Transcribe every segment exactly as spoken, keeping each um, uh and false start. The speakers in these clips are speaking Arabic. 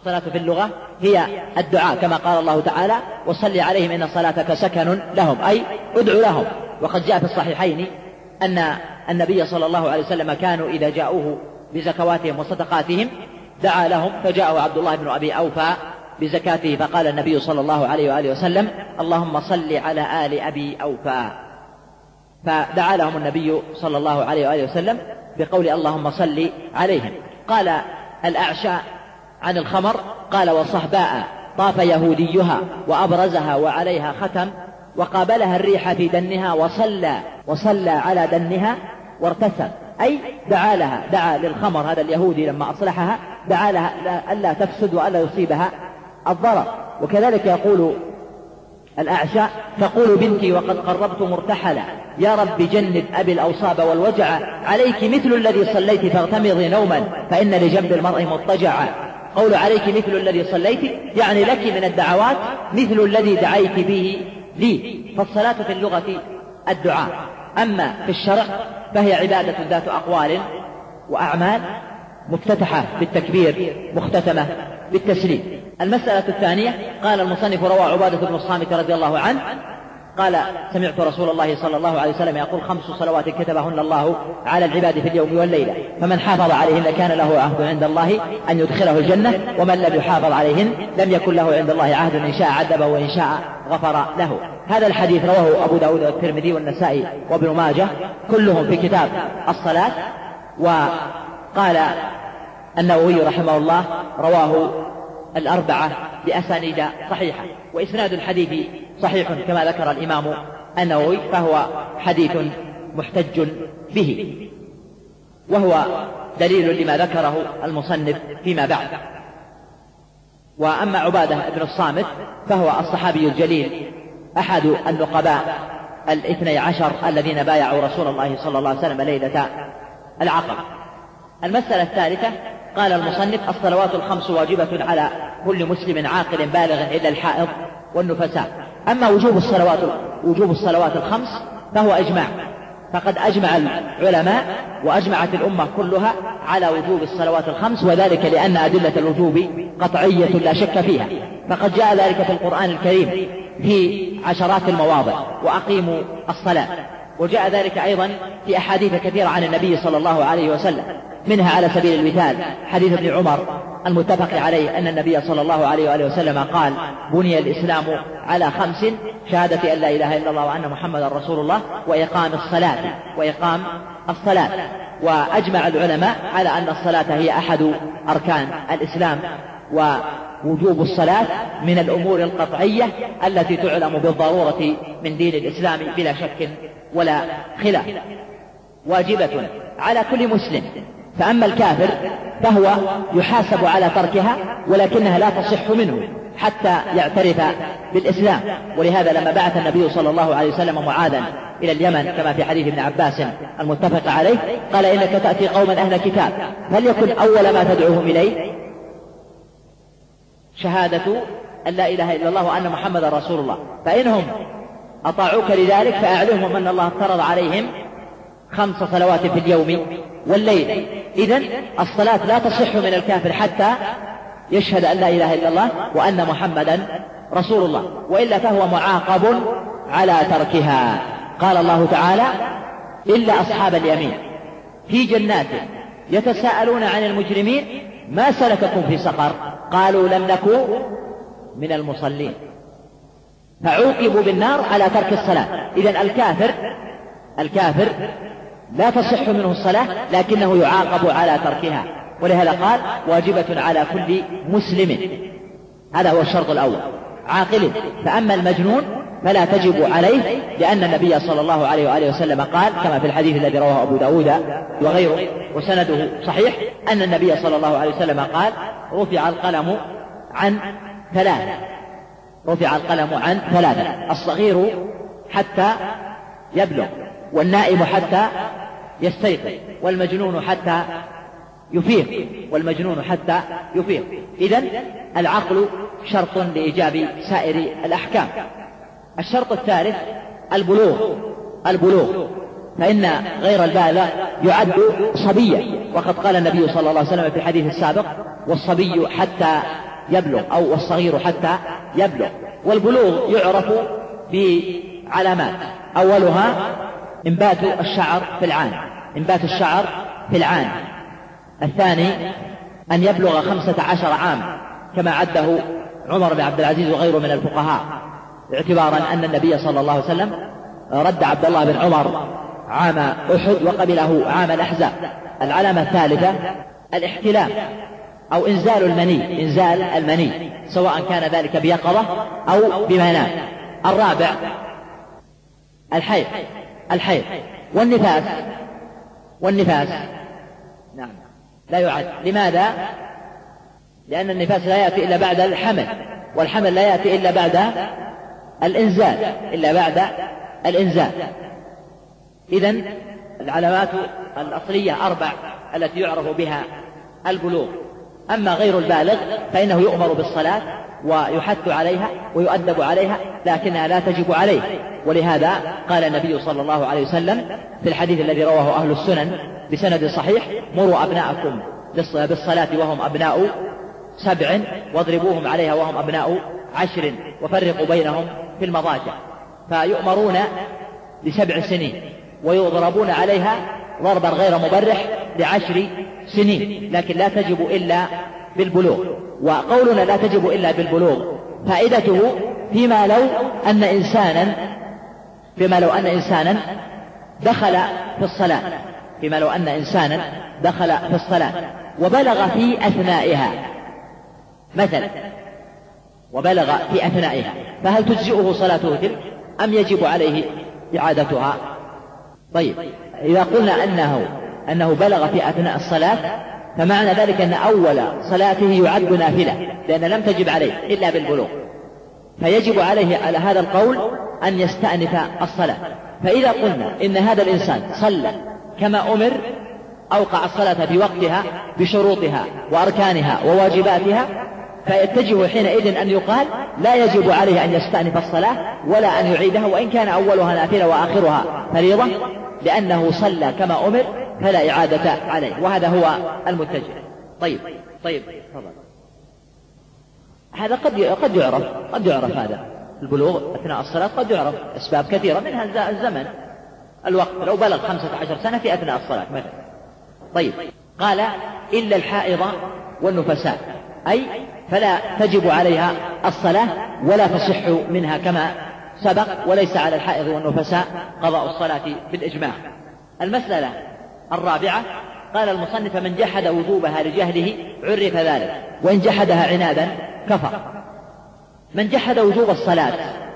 الصلاة في اللغة هي الدعاء، كما قال الله تعالى وصل عليهم إن صلاتك سكن لهم، أي ادعو لهم. وقد جاء في الصحيحين أن النبي صلى الله عليه وسلم كانوا إذا جاءوه بزكواتهم وصدقاتهم دعا لهم، فجاءه عبد الله بن أبي أوفى بزكاته فقال النبي صلى الله عليه وآله وسلم اللهم صل على آل أبي أوفى، فدعا لهم النبي صلى الله عليه وآله وسلم بقول اللهم صل عليهم. قال الأعشى عن الخمر قال وصهباء طاف يهوديها وأبرزها وعليها ختم وقابلها الريح في دنها وصلى وصلى على دنها وارتسم، أي دعا لها، دعا للخمر هذا اليهودي لما أصلحها دعا لها ألا تفسد وألا يصيبها الضرر. وكذلك يقول الأعشى تقول بنتي وقد قربت مرتحلا يا رب جنب أبي الأوصاب والوجع عليك مثل الذي صليت فاغتمضي نوما فإن لجنب المرء مضطجعا. قول عليك مثل الذي صليت يعني لك من الدعوات مثل الذي دعيت به لي. فالصلاة في اللغة الدعاء، أما في الشرع فهي عبادة ذات أقوال وأعمال مفتتحة بالتكبير مختتمة بالتسليم. المسألة الثانية قال المصنف روى عبادة بن الصامت رضي الله عنه قال سمعت رسول الله صلى الله عليه وسلم يقول خمس صلوات كتبهن الله على العباد في اليوم والليلة فمن حافظ عليهن كان له عهد عند الله أن يدخله الجنة ومن لم يحافظ عليهن لم يكن له عند الله عهد إن شاء عذبه وإن شاء غفر له. هذا الحديث رواه أبو داود والترمذي والنسائي وابن ماجه كلهم في كتاب الصلاة. وقال النووي رحمه الله رواه الأربعة بأسانيد صحيحة، وإسناد الحديث صحيح كما ذكر الإمام النووي، فهو حديث محتج به وهو دليل لما ذكره المصنف فيما بعد. وأما عبادة بن الصامت فهو الصحابي الجليل أحد النقباء الاثني عشر الذين بايعوا رسول الله صلى الله عليه وسلم ليلة العقبة. المسألة الثالثة قال المصنف الصلوات الخمس واجبة على كل مسلم عاقل بالغ إلا الحائض والنفساء. أما وجوب الصلوات وجوب الصلوات الخمس فهو إجماع، فقد أجمع العلماء وأجمعت الأمة كلها على وجوب الصلوات الخمس، وذلك لأن أدلة الوجوب قطعية لا شك فيها، فقد جاء ذلك في القرآن الكريم في عشرات المواضع وأقيموا الصلاة، وجاء ذلك أيضا في أحاديث كثيرة عن النبي صلى الله عليه وسلم، منها على سبيل المثال حديث ابن عمر المتفق عليه أن النبي صلى الله عليه وآله وسلم قال بني الإسلام على خمس شهادة أن لا إله إلا الله وأن محمدا رسول الله وإقام الصلاة وإقام الصلاة. وأجمع العلماء على أن الصلاة هي أحد أركان الإسلام، ووجوب الصلاة من الأمور القطعية التي تعلم بالضرورة من دين الإسلام بلا شك ولا خلاف، واجبة على كل مسلم. فأما الكافر فهو يحاسب على تركها ولكنها لا تصح منه حتى يعترف بالإسلام. ولهذا لما بعث النبي صلى الله عليه وسلم معاذا إلى اليمن كما في حديث ابن عباس المتفق عليه قال إنك تأتي قوما أهل كتاب فليكن أول ما تدعوهم إليه شهادة أن لا إله إلا الله وأن محمد رسول الله، فإنهم أطاعوك لذلك فأعلمهم أن الله افترض عليهم خمس صلوات في اليوم والليل. إذن الصلاة لا تصح من الكافر حتى يشهد أن لا إله إلا الله وأن محمدا رسول الله، وإلا فهو معاقب على تركها. قال الله تعالى إلا أصحاب اليمين في جنات يتساءلون عن المجرمين ما سلككم في سقر قالوا لم نكن من المصلين، فعوقبوا بالنار على ترك الصلاة. إذن الكافر الكافر لا تصح منه الصلاة لكنه يعاقب على تركها، ولهذا قال واجبة على كل مسلم، هذا هو الشرط الأول عاقل. فأما المجنون فلا تجب عليه، لأن النبي صلى الله عليه وآله وسلم قال كما في الحديث الذي رواه أبو داود وغيره وسنده صحيح أن النبي صلى الله عليه وسلم قال رفع القلم عن ثلاثة رفع القلم عن ثلاثة الصغير حتى يبلغ، والنائم حتى يستيقظ، والمجنون حتى يفيق والمجنون حتى يفيق. إذن العقل شرط لإيجاب سائر الأحكام. الشرط الثالث البلوغ البلوغ فإن غير البالغ يعد صبيا، وقد قال النبي صلى الله عليه وسلم في الحديث السابق والصبي حتى يبلغ، أو والصغير حتى يبلغ. والبلوغ يعرف بعلامات، أولها إنبات الشعر في العان، إنبات الشعر في العان. الثاني أن يبلغ خمسة عشر عام كما عده عمر بن عبد العزيز وغيره من الفقهاء، اعتبارا أن النبي صلى الله عليه وسلم رد عبد الله بن عمر عام أحد وقبله عام الأحزاب. العلامة الثالثة الاحتلام أو إنزال المني، إنزال المني سواء كان ذلك بيقظة أو بمنام. الرابع الحيض، الحيض والنفاس، والنفاس نعم لا يعد. لماذا؟ لأن النفاس لا يأتي إلا بعد الحمل، والحمل لا يأتي إلا بعد الإنزال، إلا بعد الإنزال. إذن العلامات الأصلية أربع التي يعرف بها البلوغ. أما غير البالغ فإنه يؤمر بالصلاة ويحث عليها ويؤدب عليها، لكنها لا تجب عليه. ولهذا قال النبي صلى الله عليه وسلم في الحديث الذي رواه أهل السنن بسند صحيح: مروا أبناءكم بالصلاة وهم أبناء سبع واضربوهم عليها وهم أبناء عشر وفرقوا بينهم في المضاجع. فيؤمرون لسبع سنين ويضربون عليها ضربا غير مبرح لعشر سنين، لكن لا تجب إلا بالبلوغ. وقولنا لا تجب إلا بالبلوغ فائدته فيما لو أن إنسانا فيما لو أن إنسانا دخل في الصلاة فيما لو أن إنسانا دخل في الصلاة وبلغ في أثنائها مثلا، وبلغ في أثنائها، فهل تجزئه صلاته تلك أم يجب عليه إعادتها؟ طيب، إذا قلنا أنه أنه بلغ في أثناء الصلاة فمعنى ذلك أن أول صلاته يعد نافلة، لأن لم تجب عليه إلا بالبلوغ، فيجب عليه على هذا القول أن يستأنف الصلاة. فإذا قلنا إن هذا الإنسان صلى كما أمر أوقع الصلاة في وقتها بشروطها وأركانها وواجباتها، فيتجه حينئذ أن يقال لا يجب عليه أن يستأنف الصلاة ولا أن يعيدها وإن كان أولها نافلة وآخرها فريضة، لأنه صلى كما أمر فلا إعادة عليه، وهذا هو المتجه. طيب طيب تفضل. هذا قد قد يعرف قد يعرف هذا البلوغ أثناء الصلاة قد يعرف أسباب كثيرة منها الزمن، الوقت، لو بلغ خمسة عشر سنة في أثناء الصلاة مثلا. طيب، قال إلا الحائض والنفساء، أي فلا تجب عليها الصلاة ولا تصح منها كما سبق، وليس على الحائض والنفساء قضاء الصلاة بالإجماع. المسألة الرابعة قال المصنف: من جحد وجوبها لجهله عرف ذلك، وإن جحدها عنادا كفر. من جحد وجوب الصلاة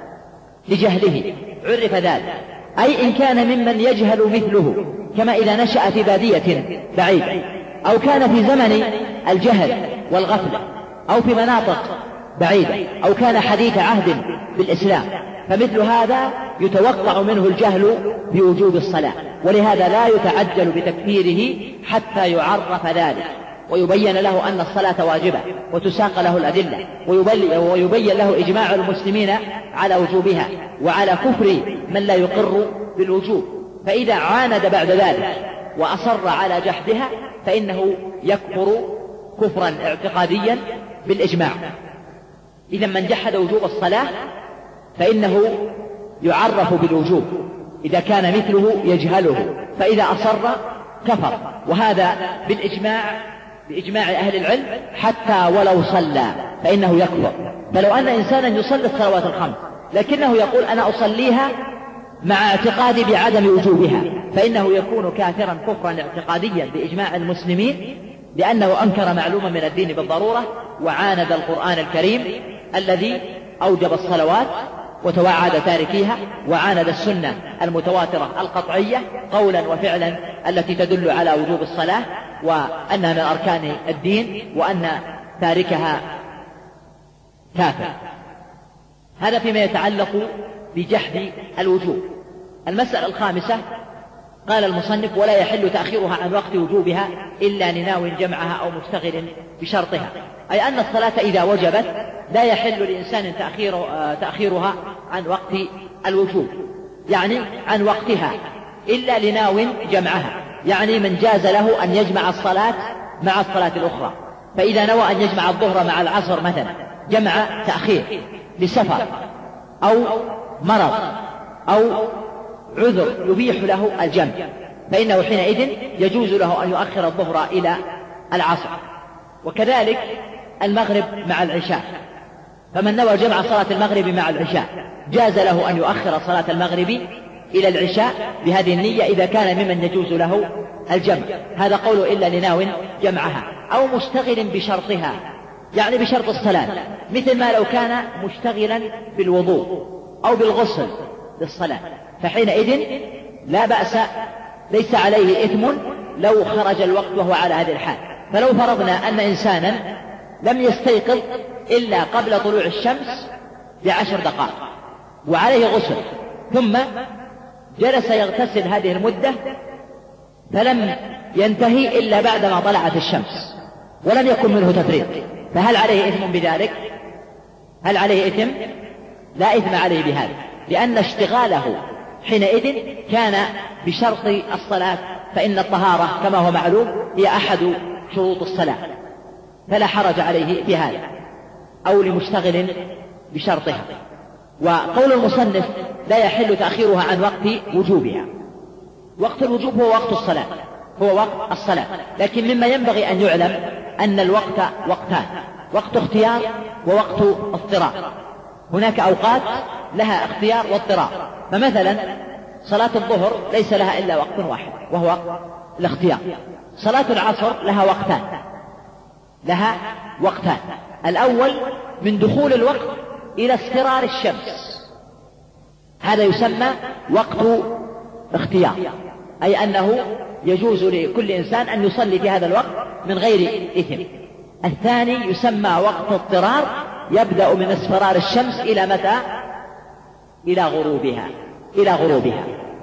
لجهله عرف ذلك، أي إن كان ممن يجهل مثله، كما إذا نشأ في بادية بعيدة، أو كان في زمن الجهل والغفلة، أو في مناطق بعيدة، أو كان حديث عهد بالإسلام، فمثل هذا يتوقع منه الجهل بوجوب الصلاة، ولهذا لا يتعجل بتكفيره حتى يعرف ذلك ويبين له أن الصلاة واجبة وتساق له الأدلة، ويبين له إجماع المسلمين على وجوبها وعلى كفر من لا يقر بالوجوب. فإذا عاند بعد ذلك وأصر على جحدها فإنه يكفر كفرا اعتقاديا بالإجماع. إذا من جحد وجوب الصلاة فإنه يعرف بالوجوب إذا كان مثله يجهله، فإذا أصر كفر، وهذا بالإجماع بإجماع أهل العلم، حتى ولو صلى فإنه يكفر. فلو أن إنسانا يصلي الصلوات الخمس لكنه يقول أنا أصليها مع اعتقادي بعدم وجوبها، فإنه يكون كافرا كفرا اعتقاديا بإجماع المسلمين، لأنه أنكر معلوما من الدين بالضرورة، وعاند القرآن الكريم الذي أوجب الصلوات وتوعد تاركيها، وعاند السنة المتواترة القطعية قولا وفعلا التي تدل على وجوب الصلاة وأنها من أركان الدين، وأن تاركها كافر. هذا فيما يتعلق بجحد الوجوب. المسألة الخامسة قال المصنف: ولا يحل تأخيرها عن وقت وجوبها إلا لناو جمعها أو مشتغل بشرطها، أي أن الصلاة إذا وجبت لا يحل لإنسان تأخير تأخيرها عن وقت الوجوب، يعني عن وقتها، إلا لناو جمعها، يعني من جاز له أن يجمع الصلاة مع الصلاة الأخرى. فإذا نوى أن يجمع الظهر مع العصر مثلا جمع تأخير لسفر أو مرض أو عذر يبيح له الجمع، فإنه حينئذ يجوز له أن يؤخر الظهر إلى العصر. وكذلك المغرب مع العشاء، فمن نوى جمع صلاة المغرب مع العشاء جاز له أن يؤخر صلاة المغرب إلى العشاء بهذه النية إذا كان ممن يجوز له الجمع. هذا قول إلا لناو جمعها، أو مشتغل بشرطها، يعني بشرط الصلاة، مثل ما لو كان مشتغلا بالوضوء أو بالغسل للصلاة، فحينئذ لا بأس، ليس عليه إثم لو خرج الوقت وهو على هذه الحال. فلو فرضنا أن إنسانا لم يستيقظ إلا قبل طلوع الشمس بعشر دقائق وعليه غسل، ثم جلس يغتسل هذه المدة فلم ينتهي إلا بعدما طلعت الشمس ولم يكن منه تفريط، فهل عليه إثم بذلك؟ هل عليه إثم؟ لا إثم عليه بهذا، لأن اشتغاله حينئذ كان بشرط الصلاة، فإن الطهارة كما هو معلوم هي أحد شروط الصلاة، فلا حرج عليه في هذا، أو لمشتغل بشرطها. وقول المصنف لا يحل تأخيرها عن وقت وجوبها. وقت الوجوب هو وقت الصلاة، هو وقت الصلاة، لكن مما ينبغي أن يعلم أن الوقت وقتان، وقت اختيار ووقت اضطرار. هناك أوقات لها اختيار واضطرار، فمثلا صلاة الظهر ليس لها إلا وقت واحد وهو الاختيار. صلاة العصر لها وقتان، لها وقتان، الأول من دخول الوقت إلى اصفرار الشمس، هذا يسمى وقت اختيار، أي أنه يجوز لكل إنسان أن يصلي في هذا الوقت من غير إثم. الثاني يسمى وقت اضطرار، يبدأ من اصفرار الشمس إلى متى؟ إلى غروبها، إلى غروبها.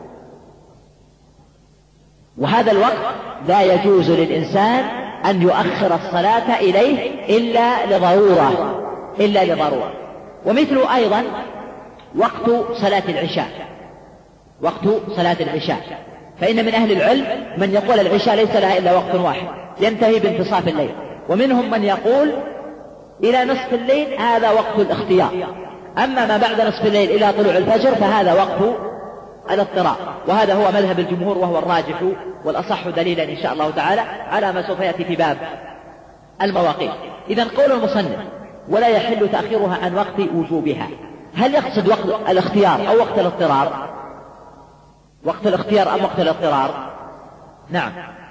وهذا الوقت لا يجوز للإنسان أن يؤخر الصلاة إليه إلا لضرورة، إلا لضرورة. ومثل أيضا وقت صلاة العشاء، وقت صلاة العشاء، فإن من أهل العلم من يقول العشاء ليس لها إلا وقت واحد ينتهي بانتصاف الليل، ومنهم من يقول إلى نصف الليل هذا وقت الاختيار، أما ما بعد نصف الليل إلى طلوع الفجر فهذا وقت الاضطرار. وهذا هو مذهب الجمهور وهو الراجح والأصح دليلا إن شاء الله تعالى على ما سوف يأتي في باب المواقيت. إذن قول المصنف ولا يحل تأخيرها عن وقت وجوبها، هل يقصد وقت الاختيار أو وقت الاضطرار؟ وقت الاختيار أم وقت الاضطرار؟ نعم،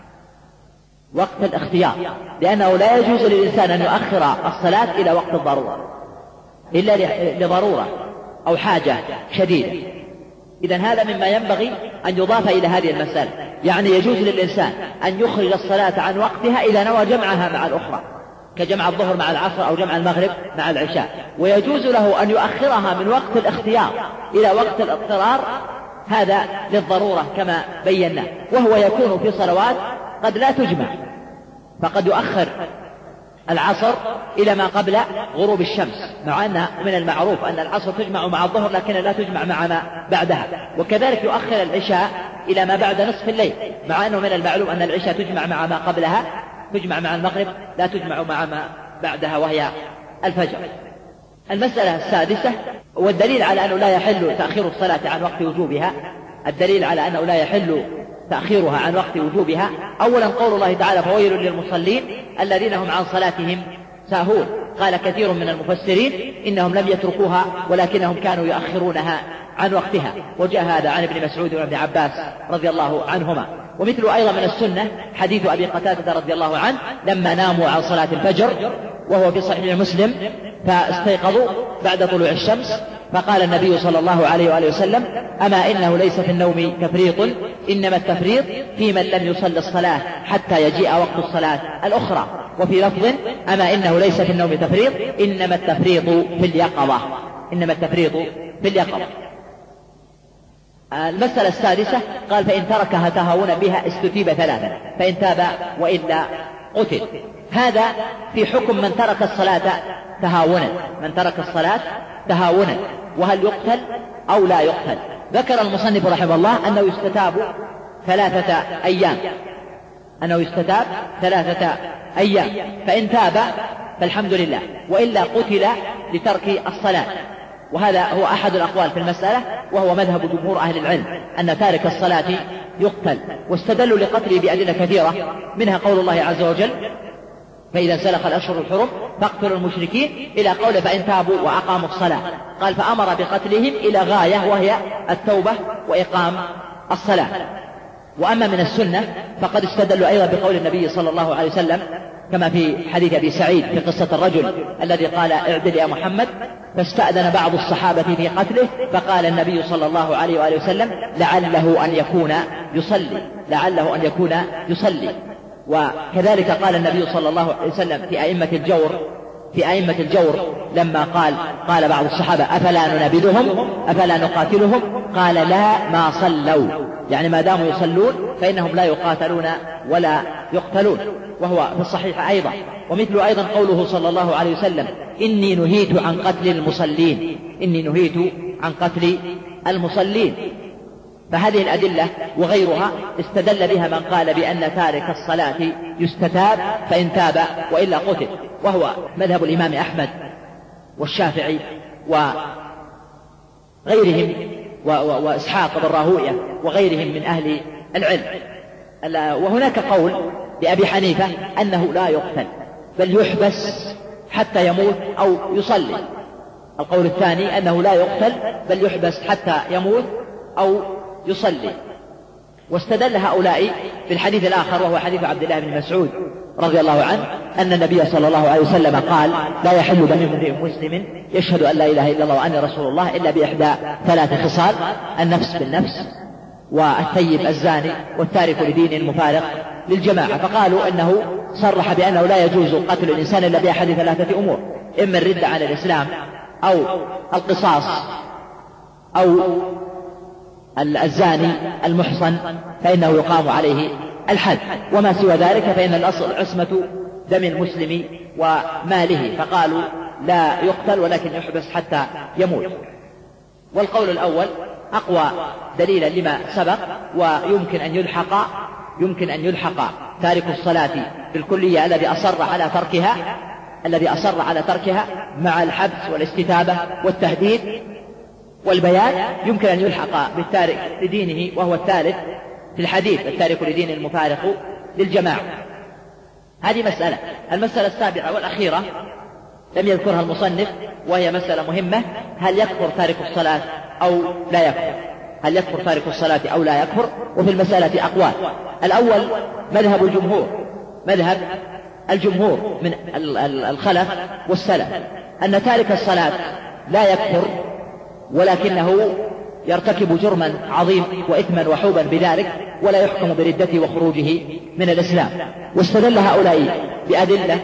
وقت الاختيار، لأنه لا يجوز للإنسان أن يؤخر الصلاة إلى وقت الضرورة إلا لضرورة أو حاجة شديدة. إذن هذا مما ينبغي أن يضاف إلى هذه المسألة، يعني يجوز للإنسان أن يخرج الصلاة عن وقتها إذا نوى جمعها مع الأخرى، كجمع الظهر مع العصر أو جمع المغرب مع العشاء، ويجوز له أن يؤخرها من وقت الاختيار إلى وقت الاضطرار، هذا للضرورة كما بينا. وهو يكون في صلوات قد لا تجمع، فقد يؤخر العصر إلى ما قبل غروب الشمس، مع أن من المعروف أن العصر تجمع مع الظهر لكن لا تجمع مع ما بعدها. وكذلك يؤخر العشاء إلى ما بعد نصف الليل، مع أنه من المعلوم أن العشاء تجمع مع ما قبلها، تجمع مع المغرب لا تجمع مع ما بعدها وهي الفجر. المسألة السادسة والدليل على أنه لا يحل تأخير الصلاة عن وقت وجوبها، الدليل على أنه لا يحل تأخيرها عن وقت وجوبها أولا قول الله تعالى فويل للمصلين الذين هم عن صلاتهم ساهون. قال كثير من المفسرين إنهم لم يتركوها ولكنهم كانوا يؤخرونها عن وقتها، وجاء هذا عن ابن مسعود وابن عباس رضي الله عنهما. ومثل أيضا من السنة حديث أبي قتادة رضي الله عنه لما ناموا عن صلاة الفجر وهو في صحيح مسلم فاستيقظوا بعد طلوع الشمس، فقال النبي صلى الله عليه وآله وسلم أما إنه ليس في النوم تفريط، إنما التفريط في من لم يصل الصلاة حتى يجيء وقت الصلاة الأخرى. وفي لفظ أما إنه ليس في النوم تفريط إنما التفريط في اليقظة، إنما التفريط في اليقظة. المسألة السادسة قال فإن تركها تهاونا بها استتيب ثلاثا فإن تاب وإلا قتل. هذا في حكم من ترك الصلاة تهاونا، من ترك الصلاة تهاونا، وهل يقتل أو لا يقتل؟ ذكر المصنف رحمه الله أنه يستتاب ثلاثة أيام. أنه يستتاب ثلاثة أيام، فإن تاب فالحمد لله، وإلا قتل لترك الصلاة. وهذا هو أحد الأقوال في المسألة، وهو مذهب جمهور أهل العلم أن تارك الصلاة يقتل، واستدلوا لقتله بأدلة كثيرة، منها قول الله عز وجل: فإذا انسلخ الأشهر الحرم فاقتلوا المشركين، إلى قوله: فإن تابوا وأقاموا الصلاة. قال: فأمر بقتلهم إلى غاية وهي التوبة وإقام الصلاة. وأما من السنة فقد استدلوا أيضا بقول النبي صلى الله عليه وسلم، كما في حديث أبي سعيد في قصة الرجل الذي قال: اعدل يا محمد، فاستأذن بعض الصحابة في قتله، فقال النبي صلى الله عليه وآله وسلم: لعله أن يكون يصلي، لعله أن يكون يصلي. وكذلك قال النبي صلى الله عليه وسلم في أئمة الجور في أئمة الجور لما قال قال بعض الصحابة: أفلا ننابذهم أفلا نقاتلهم؟ قال: لا، ما صلوا، يعني ما داموا يصلون فإنهم لا يقاتلون ولا يقتلون. وهو في الصحيح أيضا. ومثل أيضا قوله صلى الله عليه وسلم: إني نهيت عن قتل المصلين، إني نهيت عن قتل المصلين. فهذه الأدلة وغيرها استدل بها من قال بأن تارك الصلاة يستتاب فإن تاب وإلا قتل، وهو مذهب الإمام أحمد والشافعي وغيرهم وإسحاق بن راهوية وغيرهم من أهل العلم. وهناك قول لأبي حنيفة أنه لا يقتل بل يحبس حتى يموت أو يصلي. القول الثاني أنه لا يقتل بل يحبس حتى يموت أو يصلي. واستدل هؤلاء بالحديث الآخر، وهو حديث عبد الله بن مسعود رضي الله عنه، أن النبي صلى الله عليه وسلم قال: لا يحل دم امرئ مسلم يشهد أن لا إله إلا الله وأني رسول الله إلا بإحدى ثلاث خصال: النفس بالنفس، والثيب الزاني، والتارك لدين المفارق للجماعة. فقالوا أنه صرح بأنه لا يجوز قتل الإنسان إلا بأحد ثلاثة أمور: إما الردة عن الإسلام، أو القصاص، أو الزاني المحصن فإنه يقام عليه الحد، وما سوى ذلك فإن الأصل عصمة دم المسلم وماله. فقالوا لا يقتل ولكن يحبس حتى يموت. والقول الأول أقوى دليلا لما سبق، ويمكن أن يلحق يمكن أن يلحق تارك الصلاة بالكلية الذي أصر على تركها الذي أصر على تركها مع الحبس والاستتابة والتهديد والبيان، يمكن أن يلحق بالتارك لدينه، وهو الثالث في الحديث: التارك لدين المفارق للجماعة. هذه مسألة. المسألة السابعة والأخيرة لم يذكرها المصنف، وهي مسألة مهمة: هل يكفر تارك الصلاة أو لا يكفر؟ هل يكفر تارك الصلاة أو لا يكفر؟ وفي المسألة أقوال. الأول مذهب الجمهور مذهب الجمهور من الخلف والسلف، أن تارك الصلاة لا يكفر، ولكنه يرتكب جرما عظيم وإثما وحوبا بذلك، ولا يحكم بردته وخروجه من الإسلام. واستدل هؤلاء بأدلة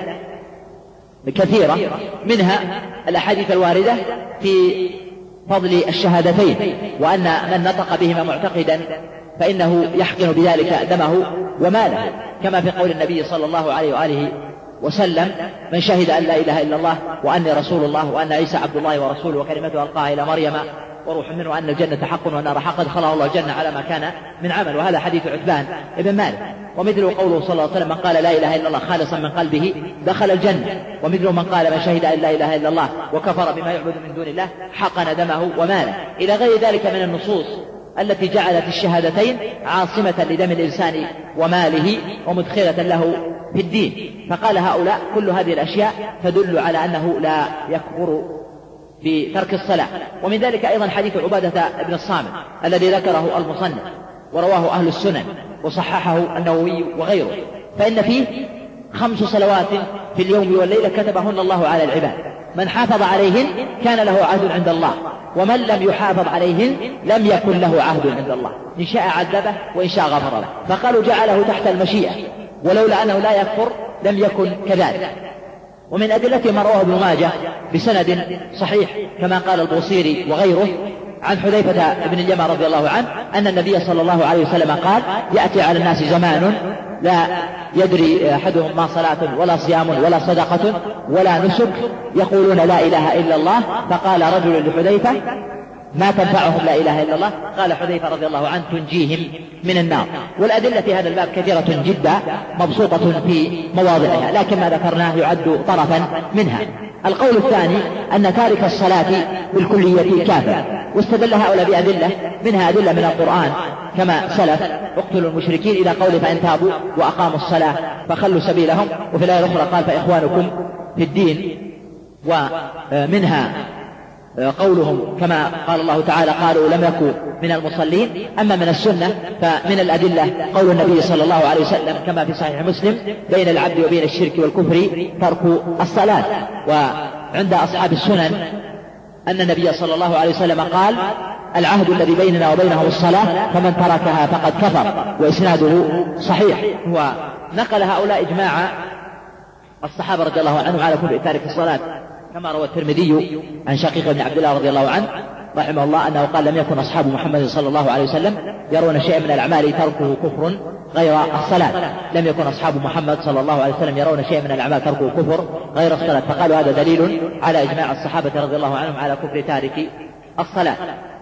كثيرة، منها الأحاديث الواردة في فضل الشهادتين، وأن من نطق بهما معتقدا فإنه يحقن بذلك دمه وماله، كما في قول النبي صلى الله عليه وآله وسلم: من شهد أن لا إله إلا الله وأني رسول الله وأن عيسى عبد الله ورسوله وكلمته ألقاها إلى مريم وروح منه وأن الجنة حق والنار حق أدخله الله الجنة على ما كان من عمل. وهذا حديث عتبان ابن مالك. ومثله قوله صلى الله عليه وسلم: من قال لا إله إلا الله خالصا من قلبه دخل الجنة. ومثله من قال: من شهد أن لا إله إلا الله وكفر بما يعبد من دون الله حقن دمه وماله، إلى غير ذلك من النصوص التي جعلت الشهادتين عاصمة لدم الإنسان وماله ومدخلة له في الدين. فقال هؤلاء: كل هذه الأشياء تدل على أنه لا يكفر بترك الصلاة. ومن ذلك أيضا حديث عبادة بن الصامت الذي ذكره المصنف ورواه أهل السنن وصححه النووي وغيره، فإن فيه خمس صلوات في اليوم والليلة كتبهن الله على العباد، من حافظ عليهن كان له عهد عند الله، ومن لم يحافظ عليهن لم يكن له عهد عند الله، إن شاء عذبه وإن شاء غفر له. فقالوا جعله تحت المشيئة، ولولا أنه لا يكفر لم يكن كذلك. ومن أدلته ما رواه ابن ماجه بسند صحيح كما قال البوصيري وغيره عن حذيفة بن اليمان رضي الله عنه أن النبي صلى الله عليه وسلم قال: يأتي على الناس زمان لا يدري أحدهم ما صلاة ولا صيام ولا صدقة ولا نسك يقولون لا إله إلا الله. فقال رجل لحذيفة: ما تنفعهم لا إله إلا الله. قال حذيفة رضي الله عنه تنجيهم من النار. والأدلة في هذا الباب كثيرة جدا مبسوطة في مواضعها، لكن ما ذكرناه يعد طرفا منها. القول الثاني أن تارك الصلاة بالكلية كافر، واستدل هؤلاء بأدلة منها أدلة من القرآن كما سلف اقتلوا المشركين إلى قوله فإن تابوا وأقاموا الصلاة فخلوا سبيلهم، وفي الآية الأخرى قال فإخوانكم في الدين. ومنها قولهم كما قال الله تعالى قالوا لم يكن من المصلين. أما من السنة فمن الأدلة قول النبي صلى الله عليه وسلم كما في صحيح مسلم بين العبد وبين الشرك والكفر ترك الصلاة. وعند أصحاب السنن أن النبي صلى الله عليه وسلم قال العهد الذي بيننا وبينهم الصلاة فمن تركها فقد كفر، وإسناده صحيح. ونقل هؤلاء إجماع الصحابة رضي الله عنهم على كفر تارك الصلاة، كما روى الترمذي عن شقيق بن عبد الله رضي الله عنه رحمه الله أنه قال لم يكن أصحاب محمد صلى الله عليه وسلم يرون شيئا من الأعمال تركه كفر غير الصلاة. لم يكن أصحاب محمد صلى الله عليه وسلم يرون شيئا من الأعمال تركه كفر غير الصلاة، فقالوا هذا دليل على إجماع الصحابة رضي الله عنهم على كفر تارك الصلاة.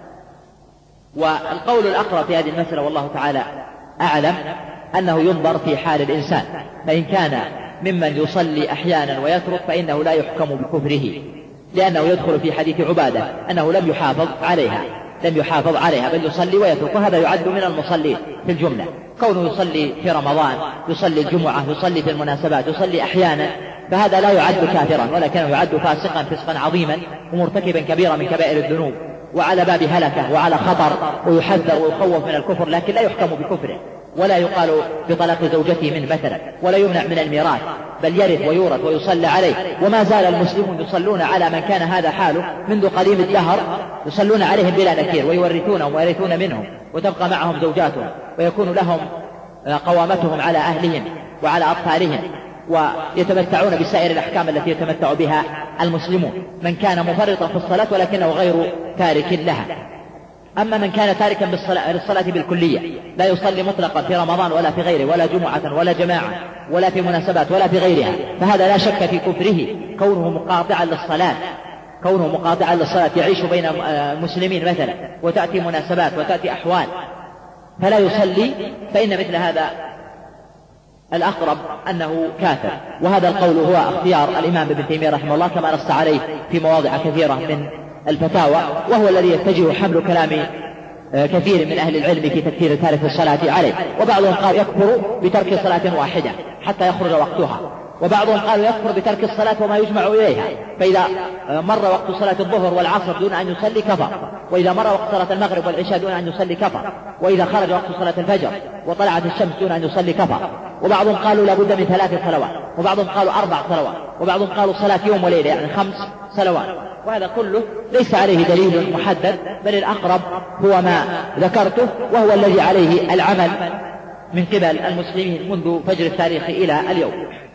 والقول الأقرب في هذه المسألة والله تعالى أعلم أنه ينظر في حال الإنسان، فإن كان ممن يصلي أحيانا ويترك فإنه لا يحكم بكفره، لأنه يدخل في حديث عبادة أنه لم يحافظ عليها لم يحافظ عليها بل يصلي ويترك، وهذا يعد من المصلين في الجملة. كونه يصلي في رمضان، يصلي الجمعة، يصلي في المناسبات، يصلي أحيانا، فهذا لا يعد كافرا ولكنه يعد فاسقا فسقا عظيما ومرتكبا كبيرا من كبائر الذنوب وعلى باب هلكة وعلى خطر، ويحذر ويخوف من الكفر، لكن لا يحكم بكفره، ولا يقال بطلاق زوجته منه مثلا، ولا يمنع من الميراث، بل يرث ويورث ويصلى عليه. وما زال المسلمون يصلون على من كان هذا حاله منذ قديم الدهر، يصلون عليهم بلا نكير ويورثونهم ويرثون منهم، وتبقى معهم زوجاتهم، ويكون لهم قوامتهم على أهلهم وعلى أطفالهم، ويتمتعون بسائر الأحكام التي يتمتع بها المسلمون. من كان مفرطا في الصلاة ولكنه غير تارك لها. أما من كان تاركا للصلاة بالكلية لا يصلي مطلقا في رمضان ولا في غيره، ولا جمعة ولا جماعة ولا في مناسبات ولا في غيرها، فهذا لا شك في كفره، كونه مقاطعا للصلاة كونه مقاطعا للصلاة يعيش بين المسلمين مثلا، وتأتي مناسبات وتأتي أحوال فلا يصلي، فإن مثل هذا الأقرب أنه كافر. وهذا القول هو اختيار الإمام ابن تيمية رحمه الله كما نص عليه في مواضع كثيرة من الفتاوى، وهو الذي يتجه حمل كلام كثير من أهل العلم في تكفير تارك الصلاة عليه. وبعضهم قال يكفر بترك صلاة واحدة حتى يخرج وقتها، وبعضهم قالوا يكفر بترك الصلاة وما يجمع إليها، فإذا مر وقت صلاة الظهر والعصر دون أن يصلي كفر، وإذا مر وقت صلاة المغرب والعشاء دون أن يصلي كفر، وإذا خرج وقت صلاة الفجر وطلعت الشمس دون أن يصلي كفر. وبعضهم قالوا لابد من ثلاث صلوات، وبعضهم قالوا أربع صلوات، وبعضهم قالوا صلاة يوم وليلة يعني خمس صلوات. وهذا كله ليس عليه دليل محدد، بل الأقرب هو ما ذكرته، وهو الذي عليه العمل من قبل المسلمين منذ فجر التاريخ إلى اليوم.